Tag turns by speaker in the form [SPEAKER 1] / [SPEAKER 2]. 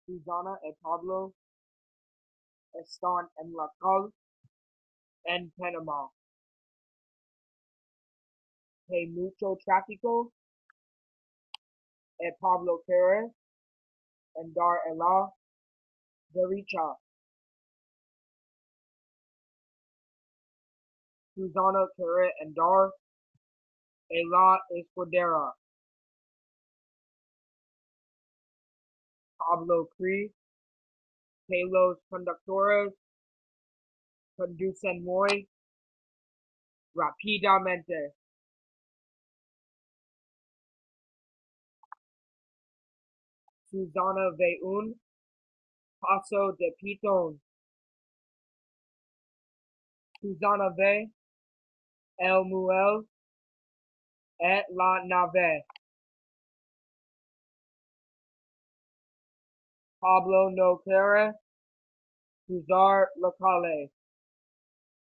[SPEAKER 1] Susana y Pablo están en la calle en Panamá. Hay mucho tráfico y Pablo quiere andar a la derecha. Susana quiere andar a la izquierda. Pablo cree que los conductores conducen muy rápidamente. Susana ve un paso de pitón. Susana ve el muelle et la nave. Pablo no quiere cruzar la calle.